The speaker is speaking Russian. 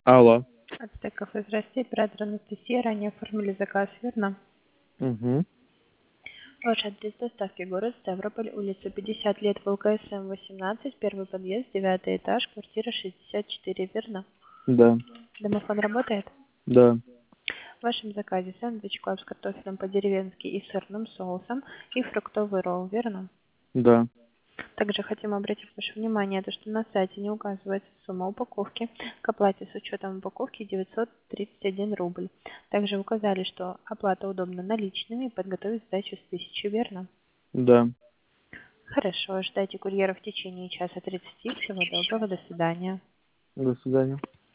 Алло. Ацтеков из России, оператор Анастасия. Ранее оформили заказ, верно? Угу. Ваш адрес доставки: город Ставрополь, улица 50 лет, ВЛКСМ 18, первый подъезд, 9 этаж, квартира 64, верно? Да. Домофон работает? Да. В вашем заказе сэндвич клаб с картофелем по-деревенски и сырным соусом и фруктовый ролл, верно? Да. Также хотим обратить ваше внимание, то, что на сайте не указывается сумма упаковки. К оплате с учетом упаковки 931 рубль. Также указали, что оплата удобна наличными и подготовить сдачу с 1000, верно? Да. Хорошо, ждайте курьера в течение часа 30. Всего доброго, до свидания. До свидания.